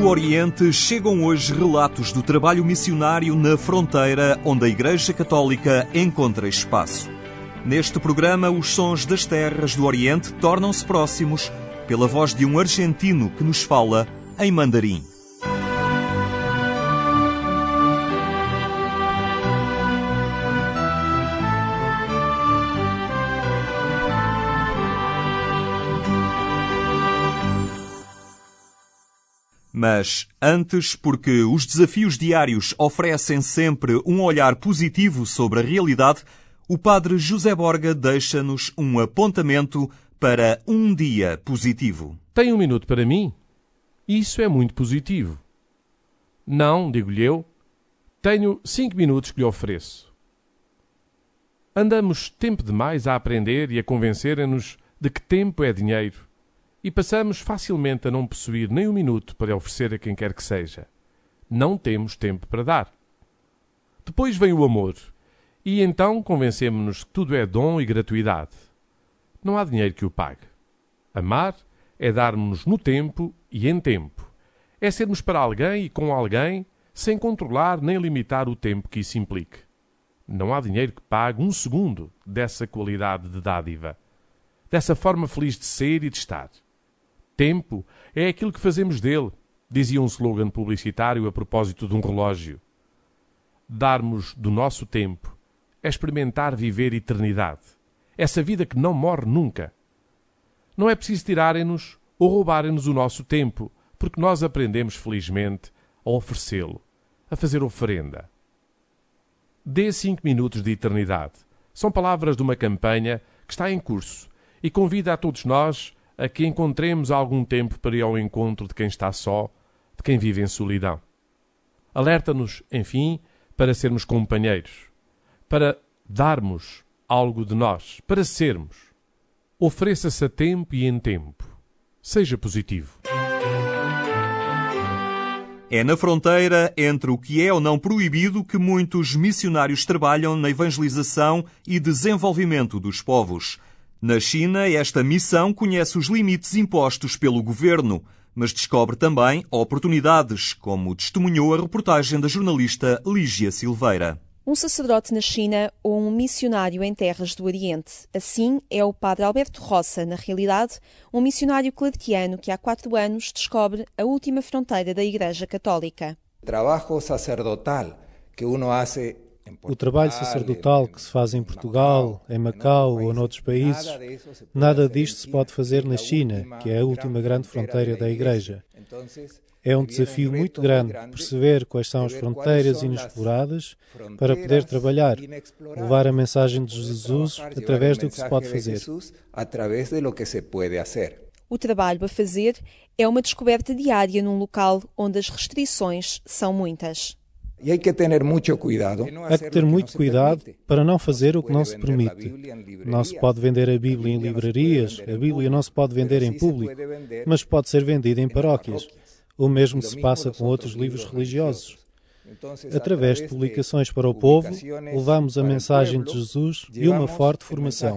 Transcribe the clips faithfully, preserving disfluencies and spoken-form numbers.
Do Oriente chegam hoje relatos do trabalho missionário na fronteira onde a Igreja Católica encontra espaço. Neste programa, os sons das terras do Oriente tornam-se próximos pela voz de um argentino que nos fala em mandarim. Mas antes, porque os desafios diários oferecem sempre um olhar positivo sobre a realidade, o padre José Borga deixa-nos um apontamento para um dia positivo. Tem um minuto para mim? Isso é muito positivo. Não, digo-lhe eu, tenho cinco minutos que lhe ofereço. Andamos tempo demais a aprender e a convencerem-nos de que tempo é dinheiro. E passamos facilmente a não possuir nem um minuto para oferecer a quem quer que seja. Não temos tempo para dar. Depois vem o amor. E então convencemos-nos que tudo é dom e gratuidade. Não há dinheiro que o pague. Amar é darmos-nos no tempo e em tempo. É sermos para alguém e com alguém sem controlar nem limitar o tempo que isso implique. Não há dinheiro que pague um segundo dessa qualidade de dádiva. Dessa forma feliz de ser e de estar. Tempo é aquilo que fazemos dele, dizia um slogan publicitário a propósito de um relógio. Darmos do nosso tempo é experimentar viver eternidade. Essa vida que não morre nunca. Não é preciso tirarem-nos ou roubarem-nos o nosso tempo, porque nós aprendemos felizmente a oferecê-lo, a fazer oferenda. Dê cinco minutos de eternidade. São palavras de uma campanha que está em curso e convida a todos nós a que encontremos algum tempo para ir ao encontro de quem está só, de quem vive em solidão. Alerta-nos, enfim, para sermos companheiros, para darmos algo de nós, para sermos. Ofereça-se a tempo e em tempo. Seja positivo. É na fronteira entre o que é ou não proibido que muitos missionários trabalham na evangelização e desenvolvimento dos povos. Na China, esta missão conhece os limites impostos pelo governo, mas descobre também oportunidades, como testemunhou a reportagem da jornalista Lígia Silveira. Um sacerdote na China ou um missionário em terras do Oriente. Assim é o padre Alberto Roça, na realidade, um missionário claretiano que há quatro anos descobre a última fronteira da Igreja Católica. O trabalho sacerdotal que uno hace O trabalho sacerdotal que se faz em Portugal, em Macau ou noutros países, nada disto se pode fazer na China, que é a última grande fronteira da Igreja. É um desafio muito grande perceber quais são as fronteiras inexploradas para poder trabalhar, levar a mensagem de Jesus através do que se pode fazer. O trabalho a fazer é uma descoberta diária num local onde as restrições são muitas. E há que ter muito cuidado. Há que ter muito cuidado para não fazer o que não se permite. Não se pode vender a Bíblia em livrarias, a Bíblia não se pode vender em público, mas pode ser vendida em paróquias. O mesmo se passa com outros livros religiosos. Através de publicações para o povo, levamos a mensagem de Jesus e uma forte formação.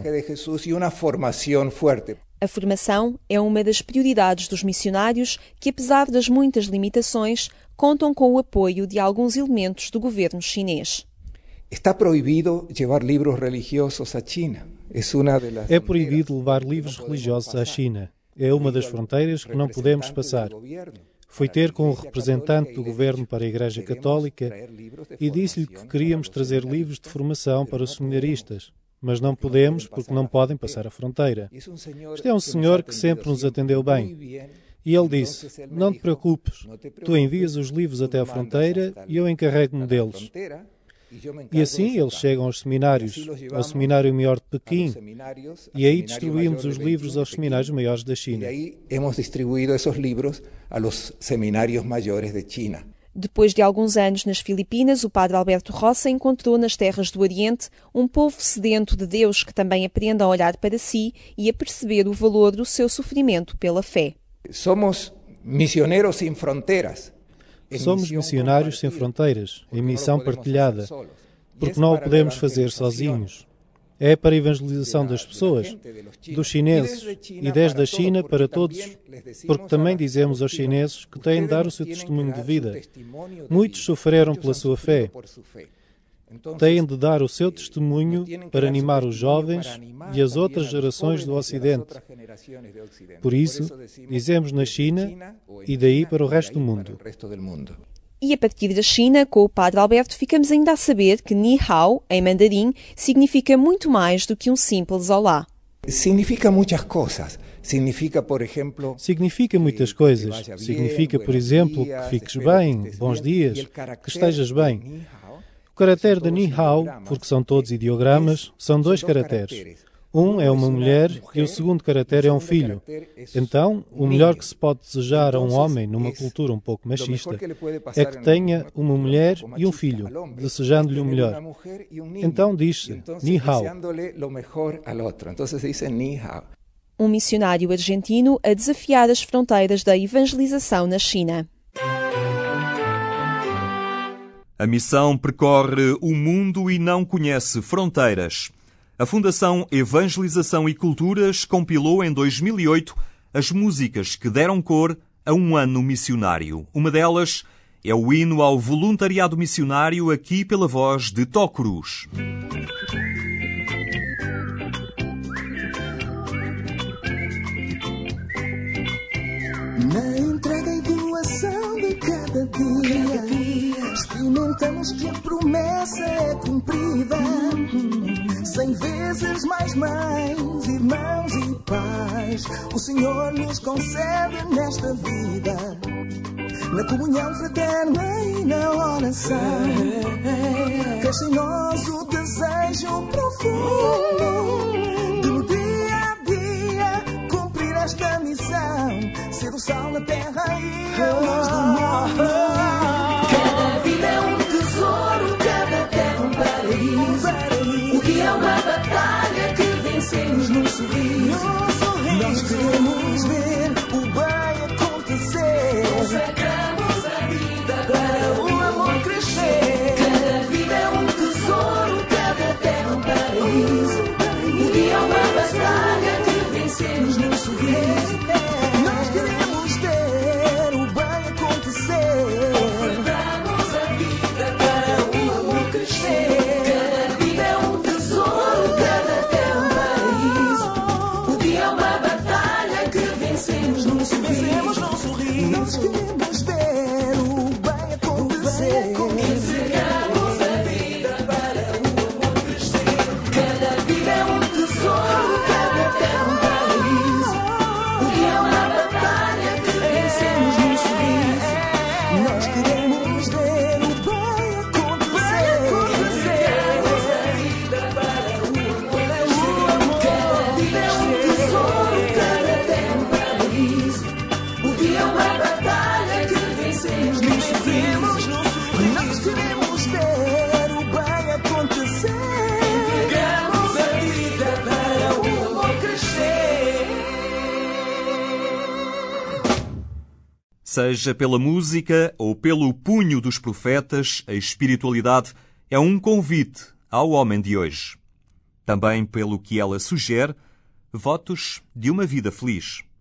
A formação é uma das prioridades dos missionários que, apesar das muitas limitações, contam com o apoio de alguns elementos do governo chinês. Está proibido levar livros religiosos à China. É proibido levar livros religiosos à China. É uma das fronteiras que não podemos passar. Fui ter com o representante do governo para a Igreja Católica e disse-lhe que queríamos trazer livros de formação para os seminaristas, mas não podemos porque não podem passar a fronteira. Este é um senhor que sempre nos atendeu bem. E ele disse, não te preocupes, tu envias os livros até a fronteira e eu encarrego-me deles. E assim eles chegam aos seminários, ao Seminário Maior de Pequim, e aí distribuímos os livros aos seminários maiores da China. E aí hemos distribuído esses livros aos seminários maiores da China. Depois de alguns anos nas Filipinas, o padre Alberto Roça encontrou nas terras do Oriente um povo sedento de Deus que também aprende a olhar para si e a perceber o valor do seu sofrimento pela fé. Somos missioneros sem fronteiras. Somos missionários sem fronteiras, em missão partilhada, porque não o podemos fazer sozinhos. É para a evangelização das pessoas, dos chineses, e desde a China para todos, porque também dizemos aos chineses que têm de dar o seu testemunho de vida. Muitos sofreram pela sua fé. Têm de dar o seu testemunho para animar os jovens e as outras gerações do Ocidente. Por isso, dizemos na China e daí para o resto do mundo. E a partir da China, com o Padre Alberto, ficamos ainda a saber que Ni Hao, em mandarim, significa muito mais do que um simples olá. Significa muitas coisas. Significa, por exemplo... Significa muitas coisas. Significa, por exemplo, que fiques bem, bons dias, que estejas bem. O caractere de Ni Hao, porque são todos ideogramas, são dois caracteres. Um é uma mulher e o segundo caractere é um filho. Então, o melhor que se pode desejar a um homem numa cultura um pouco machista é que tenha uma mulher e um filho, desejando-lhe o melhor. Então diz-se Ni Hao. Um missionário argentino a desafiar as fronteiras da evangelização na China. A missão percorre o mundo e não conhece fronteiras. A Fundação Evangelização e Culturas compilou em dois mil e oito as músicas que deram cor a um ano missionário. Uma delas é o hino ao voluntariado missionário, aqui pela voz de Tó Cruz. Na entrega e doação de cada dia, experimentamos que a promessa é cumprida. Cem vezes mais mães, irmãos e pais, o Senhor nos concede nesta vida. Na comunhão fraterna e na oração, cresce em nós o desejo profundo de no dia a dia cumprir esta missão, ser o sal na terra e a luz do mundo. Cada vida é um tesouro, cada terra um paraíso. O dia é uma batalha que vencemos num sorriso. Nós queremos ver o bem acontecer. Consagramos a vida para o amor crescer. Cada vida é um tesouro, cada terra um paraíso. O dia é uma batalha que vencemos num sorriso. Nós queremos ver o bem acontecer. Ofertamos a vida para o amor crescer. Cada vida é um tesouro, cada terra um paraíso. O dia é uma batalha que vencemos num sorriso. Nós queremos ver o bem acontecer. Entregamos a vida para o amor crescer. Cada vida é um tesouro, cada terra um paraíso. O dia é uma batalha que vencemos num sorriso. Nós queremos ver o bem acontecer. Entregamos a vida para o amor crescer. Cada vida é um tesouro, cada terra um paraíso. O dia é uma batalha que vencemos num sorriso. Nós queremos ver o bem acontecer. Entregamos a vida para o amor crescer. Seja pela música ou pelo punho dos profetas, a espiritualidade é um convite ao homem de hoje. Também pelo que ela sugere, votos de uma vida feliz.